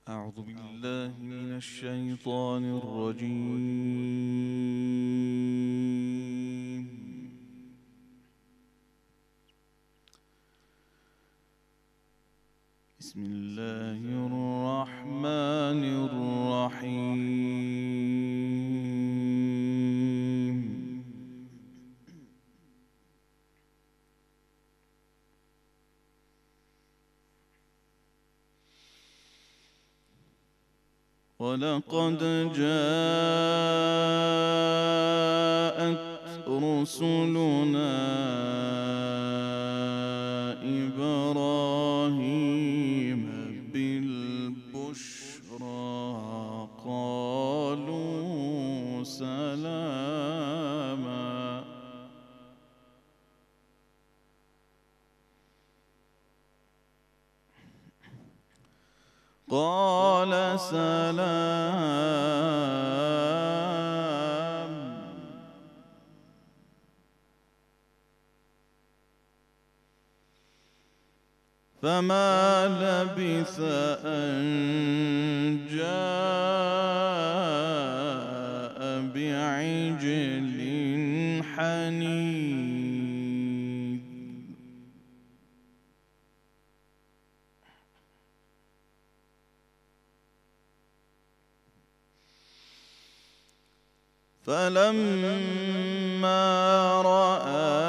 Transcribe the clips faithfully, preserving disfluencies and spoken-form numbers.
أعوذ بالله من الشيطان الرجيم. بسم الله الرحمن الرحيم. ولقد جاءت رسلنا إبراهيم بالبشرى قالوا سلاما قال سلام فما لبث أن جاء بعجل حنيذ. فلما رأى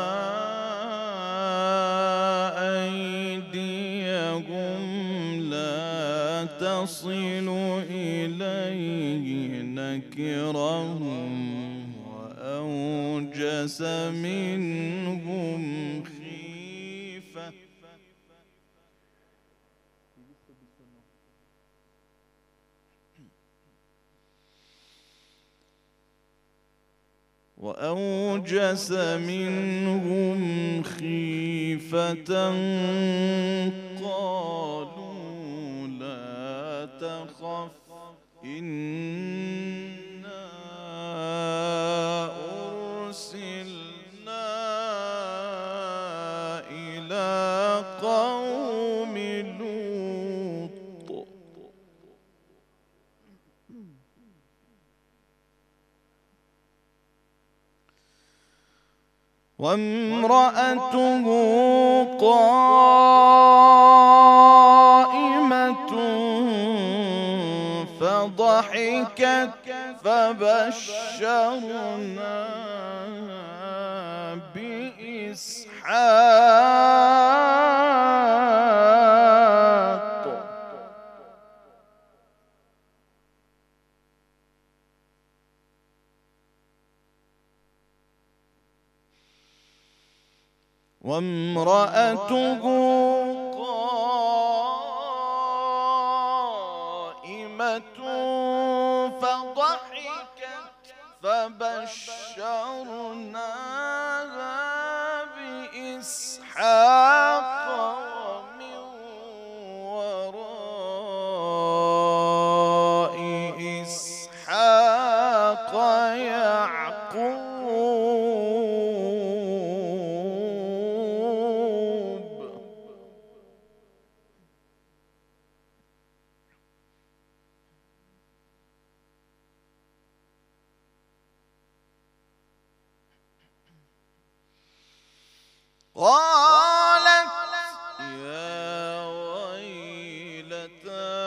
أيديهم لا تصل إليه نكرهم وأوجس منهم خيفة وأوجس منهم خيفة قالوا لا تخف إنا أرسلنا إلى قوم لوط وامرأته قائمة فضحكت فبشرناها بإسحاق وامرأته قائمة فضحكت فبشرناها بإسحاق ومن وراء إسحاق يعقوب. قالت يا ويلتى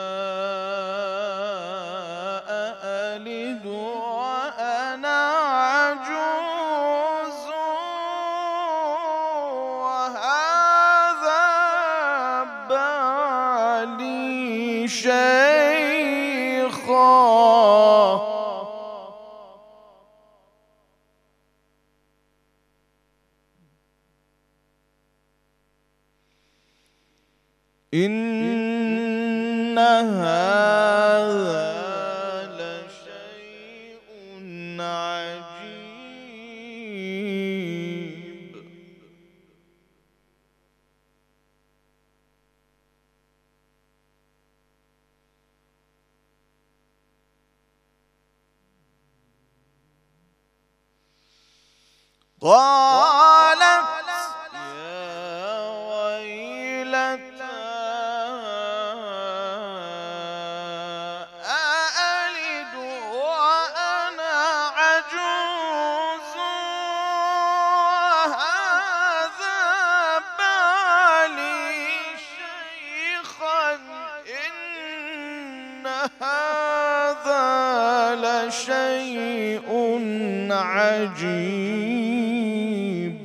أألد وأنا عجوز وهذا بعلي شيخا إن هذا لشيء عجيب. قالت يا ويلتى لشيء عجيب.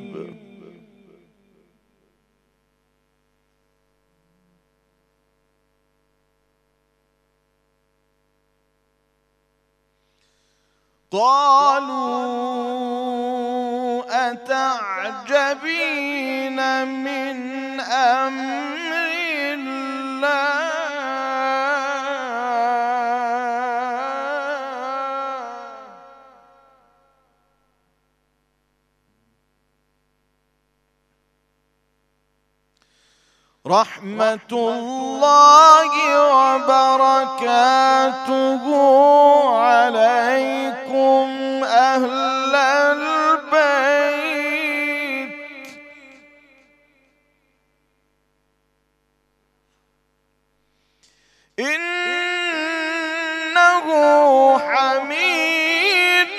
قالوا أتعجبين من أمر الله رحمة الله وبركاته عليكم أهل البيت إنه حميد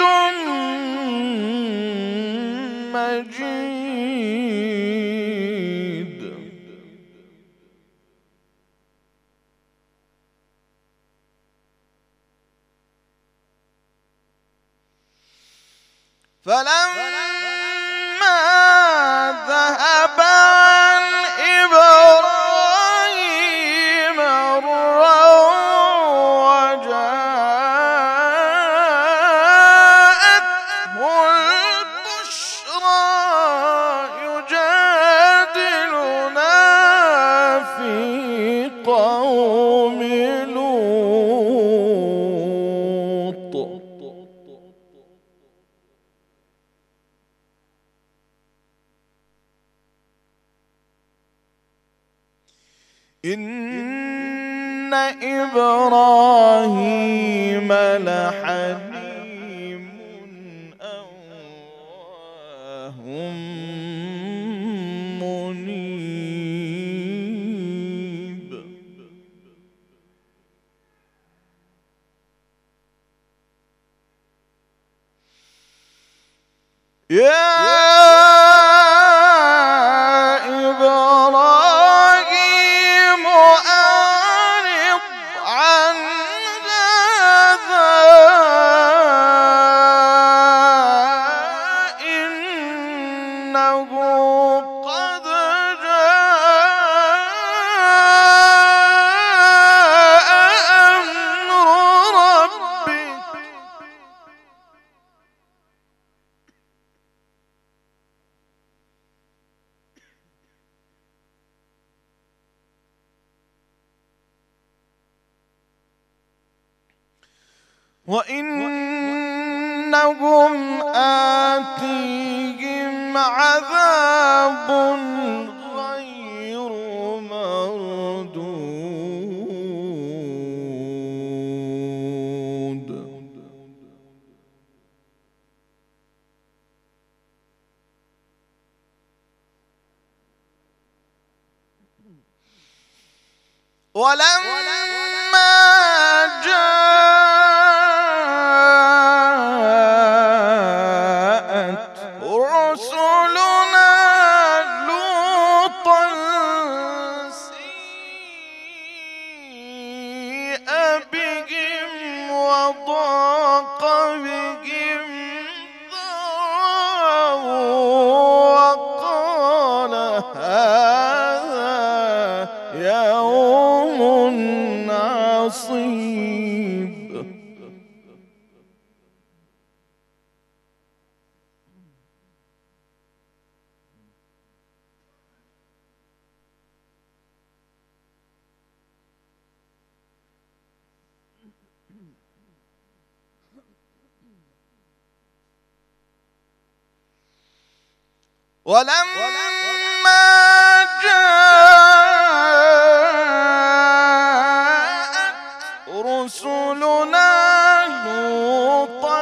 مجيد. فلما ذهب عن إبراهيم الروع وجاءته البشرى يجادلنا في قوم لوط. إن إبراهيم لحليم أواه منيب. يا وإنهم آتيهم عذاب غير مردود. ولما جاءت رسلنا لوطا سيء بهم وضاق بهم ذرعا وقال هذا يوم عصيب. ولما جاءت رسلنا لوطا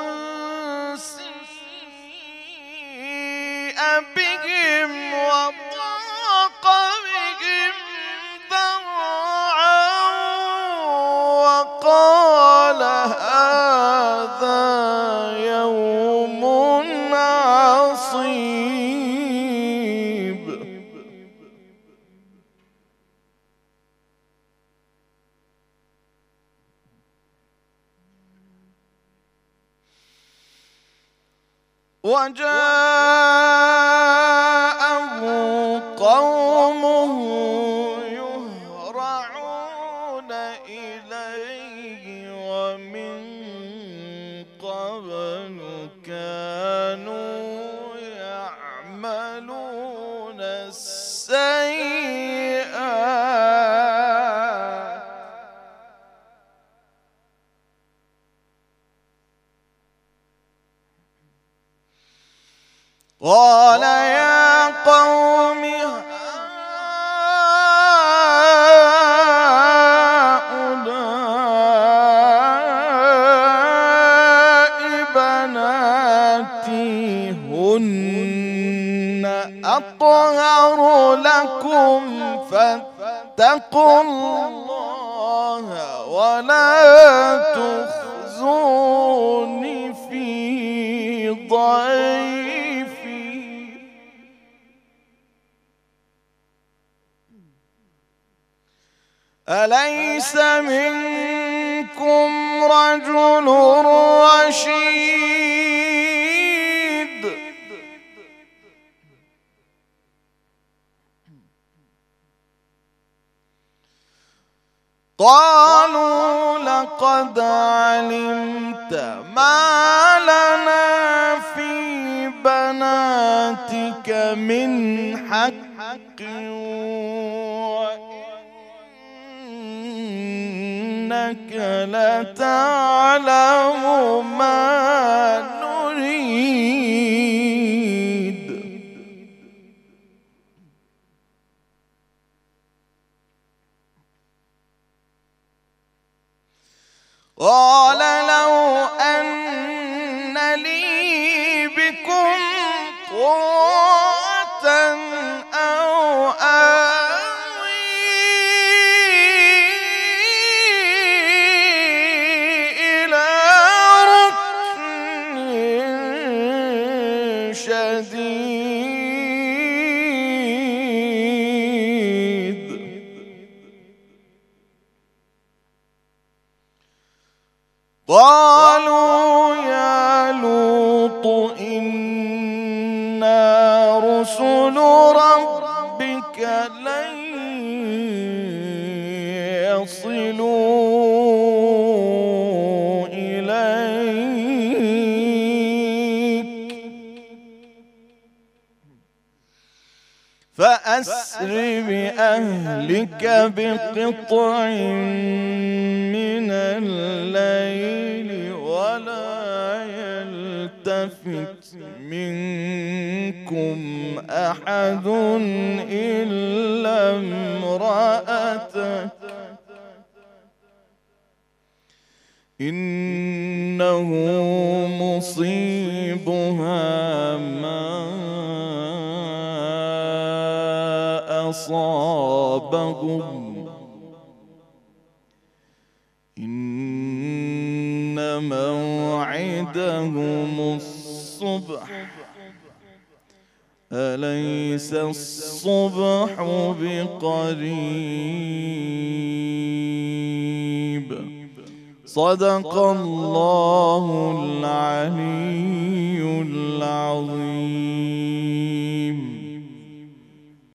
سيء بهم وضاق بهم ذرعا وقال هذا يوم عصيب. وجاءه قومه يهرعون إليه ومن قبل كانوا يعملون السيئات قال يا قوم هؤلاء بناتي هن أطهر لكم فاتقوا الله ولا تخزوني في ضيفي أليس منكم رجل رشيد قالوا لقد علمت ما لنا في بناتك من حق وإنك لتعلم ما نريد قال لو أن لي بكم قوة أو آوي إلى ركن شديد قالوا يا لوط إنا رسل ربك لن يصلوا إليك فأسر بأهلك بقطع من الليل ولا يلتفت منكم أحد إلا امرأتك إنه مصيبها ما أصابهم إن موعدهم الصبح أليس الصبح بقريب صدق الله العلي العظيم.